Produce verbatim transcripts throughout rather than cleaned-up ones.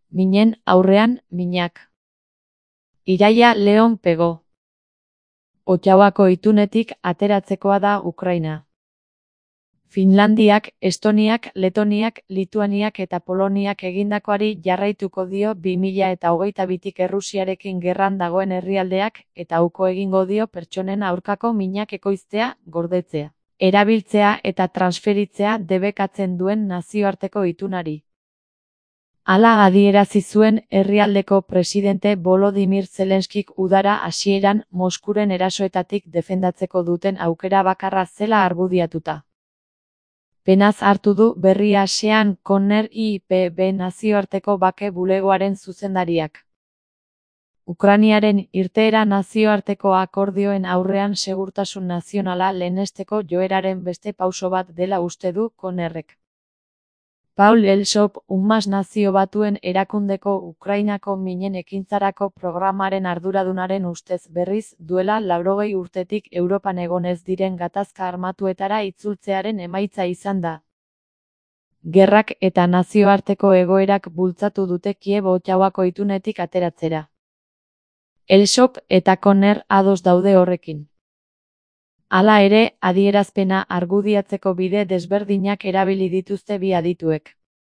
Minen aurrean, minak. Iraia Leon Pego. Ottawako itunetik ateratzekoa da Ukraina. Finlandiak, Estoniak, Letoniak, Lituaniak eta Poloniak egindakoari jarraituko dio bi mila hogeita bitik Errusiarekin gerran dagoen herrialdeak eta uko egingo dio pertsonen aurkako minak ekoiztea, gordetzea, erabiltzea eta transferitzea debekatzen duen nazioarteko itunari. Hala adierazi zuen herrialdeko presidente Volodymyr Zelenskik udara hasieran Moskuren erasoetatik defendatzeko duten aukera bakarra zela argudiatuta. Penaz hartu du berria Sean Conner I P B nazioarteko bake bulegoaren zuzendariak. Ukrainiaren irteera nazioarteko akordioen aurrean segurtasun nazionala lehenesteko joeraren beste pauso bat dela uste du Connerrek. Paul Elsop, Unmas Nazio Batuen erakundeko Ukrainako minen ekintzarako programaren arduradunaren ustez berriz duela laurogei urtetik Europan egon ez diren gatazka armatuetara itzultzearen emaitza izan da. Gerrak eta nazioarteko egoerak bultzatu dute Kiev Ottawako itunetik ateratzera. Elsop eta Conner ados daude horrekin. Hala ere, adierazpena argudiatzeko bide desberdinak erabili dituzte bi adituek.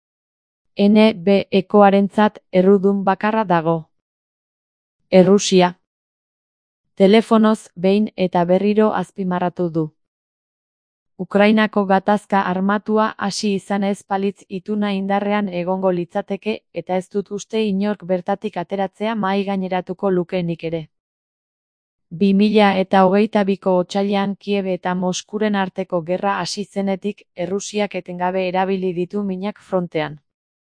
N B ekoarentzat errudun bakarra dago. Errusia. Telefonoz behin eta berriro azpimarratu du. Ukrainako gatazka armatua hasi izan ez balitz ituna indarrean egongo litzateke eta ez dut uste inork bertatik ateratzea mahai gaineratuko lukeenik ere. bi mila hogeita biko otsailean Kiev eta Moskuren arteko gerra hasi zenetik Errusiak etengabe erabili ditu minak frontean.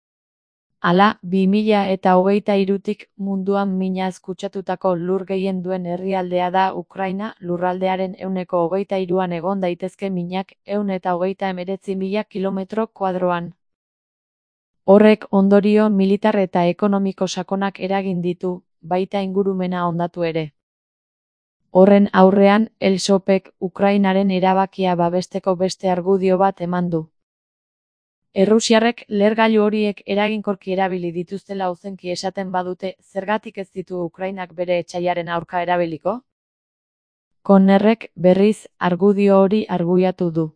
Hala, bi mila hogeita hirutik munduan minaz kutsatutako lur gehien duen herrialdea da Ukraina, lurraldearen ehuneko hogeita hiruan egon daitezke minak ehun eta hogeita hemeretzi mila kilometro koadroan. Horrek ondorio militar eta ekonomiko sakonak eragin ditu, baita ingurumena hondatu ere. Horren aurrean, Elsopek Ukrainaren erabakia babesteko beste argudio bat eman du. Errusiarrek lehergailu horiek eraginkorki erabili dituztela ozenki esaten badute, zergatik ez ditu Ukrainak bere etsaiaren aurka erabiliko? Connerrek berriz argudio hori argudiatu du.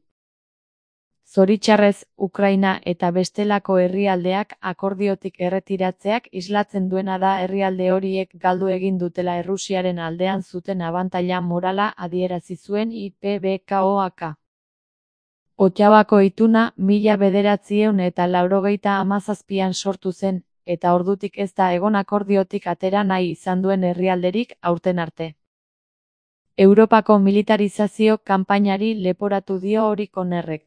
Zoritxarrez, Ukraina eta bestelako herrialdeak akordiotik erretiratzeak islatzen duena da herrialde horiek galdu egin dutela Errusiaren aldean zuten abantaila morala adierazi zuen I P B K O A K. Ottawako ituna mila bederatziehun eta laurogeita hamazazpian sortu zen, eta ordutik ez da egon akordiotik atera nahi izan duen herrialderik aurten arte. Europako militarizazio kanpainari leporatu dio hori Connerrek.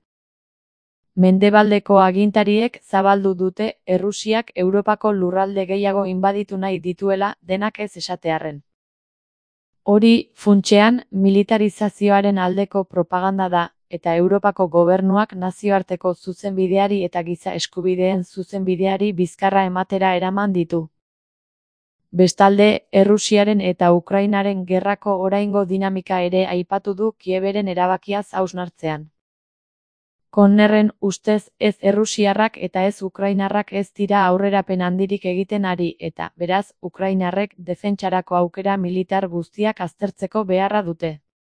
Mendebaldeko agintariek zabaldu dute Errusiak Europako lurralde gehiago inbaditu nahi dituela denak ez esatearren. Hori, funtsean, militarizazioaren aldeko propaganda da, eta Europako gobernuak nazioarteko zuzenbideari eta giza eskubideen zuzenbideari bizkarra ematera eraman ditu. Bestalde, Errusiaren eta Ukrainaren gerrako oraingo dinamika ere aipatu du Kieveren erabakiaz hausnartzean. Connerren ustez ez Errusiarrak eta ez Ukrainarrak ez dira aurrerapen handirik egiten ari eta, beraz, Ukrainarrek defentsarako aukera militar guztiak aztertzeko beharra dute.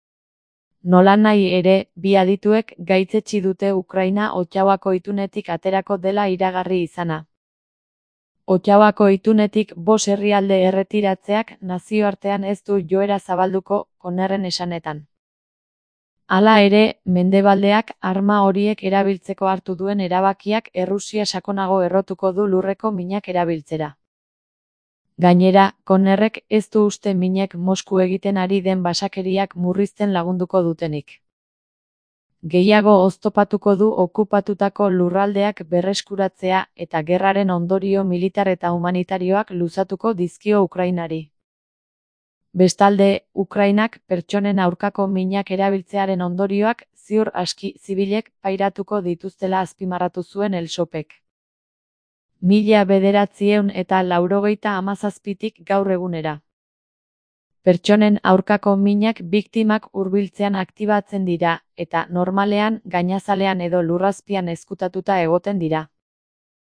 Nolanahi ere, bi adituek gaitzetsi dute Ukraina Ottawako itunetik aterako dela iragarri izana. Ottawako itunetik bost herrialde erretiratzeak nazioartean ez du joera zabalduko, Connerren esanetan. Hala ere, Mendebaldeak arma horiek erabiltzeko hartu duen erabakiak Errusia sakonago errotuko du lurreko minak erabiltzera. Gainera, Connerrek ez du uste minek Mosku egiten ari den basakeriak murrizten lagunduko dutenik. Gehiago oztopatuko du okupatutako lurraldeak berreskuratzea eta gerraren ondorio militar eta humanitarioak luzatuko dizkio Ukrainari. Bestalde, Ukrainak pertsonen aurkako minak erabiltzearen ondorioak ziur aski zibilek pairatuko dituztela azpimarratu zuen Elsopek. Mila bederatziehun eta laurogeita hamazazpitik gaur egunera. Pertsonen aurkako minak biktimak hurbiltzean aktibatzen dira, eta normalean gainazalean edo lurrazpian ezkutatuta egoten dira.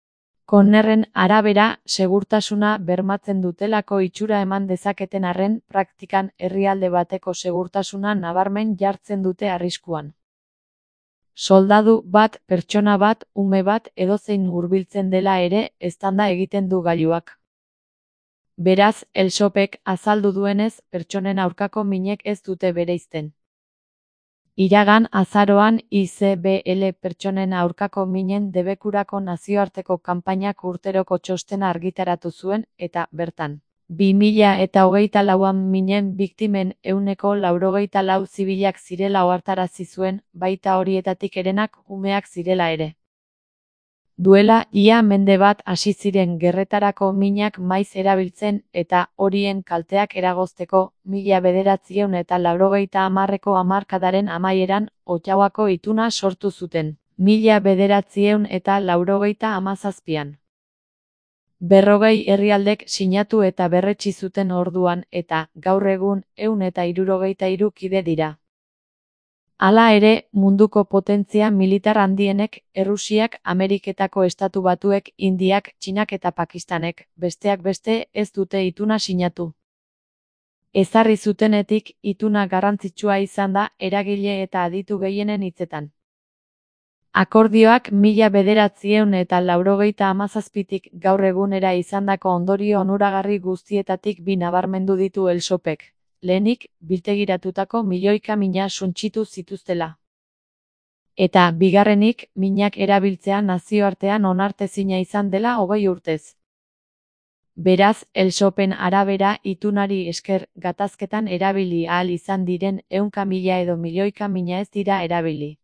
Connerren arabera, segurtasuna bermatzen dutelako itxura eman dezaketen arren, praktikan herrialde bateko segurtasuna nabarmen jartzen dute arriskuan. Soldadu bat, pertsona bat, ume bat edozein hurbiltzen dela ere, eztanda egiten du gailuak. Beraz, Elsopek azaldu duenez, pertsonen aurkako minek ez dute bereizten. Iragan azaroan I C B L pertsonen aurkako minen debekurako nazioarteko kanpainak urteroko txostena argitaratu zuen, eta, bertan, bi mila eta hogeita lauan minen biktimen ehuneko laurogeita lau zibilak zirela ohartarazi zuen, baita horietatik herenak umeak zirela ere. Duela ia mende bat hasi ziren gerretarako minak maiz erabiltzen eta horien kalteak eragozteko, mila bederatziehun eta laurogeita hamarreko hamarkadaren amaieran Ottawako ituna sortu zuten, mila bederatziehun eta laurogeita hamazazpian. Berrogei herrialdek sinatu eta berretsi zuten orduan eta, gaur egun, ehun eta hirurogeita hiru kide dira. Hala ere, munduko potentzia militar handienek, Errusiak, Ameriketako Estatu Batuek, Indiak, Txinak eta Pakistanek, besteak beste, ez dute ituna sinatu. Ezarri zutenetik, ituna garrantzitsua izan da, eragile eta aditu gehienen hitzetan. Akordioak mila bederatziehun eta laurogeita hamazazpitik gaur egunera izandako ondorio onuragarri guztietatik bi nabarmendu ditu Elsopek. Lehenik, biltegiratutako milioika mina suntsitu zituztela. Eta, bigarrenik, minak erabiltzea nazioartean onartezina izan dela hogei urtez. Beraz, Elsopen arabera itunari esker gatazketan erabili ahal izan diren ehunka mila edo milioika mina ez dira erabili.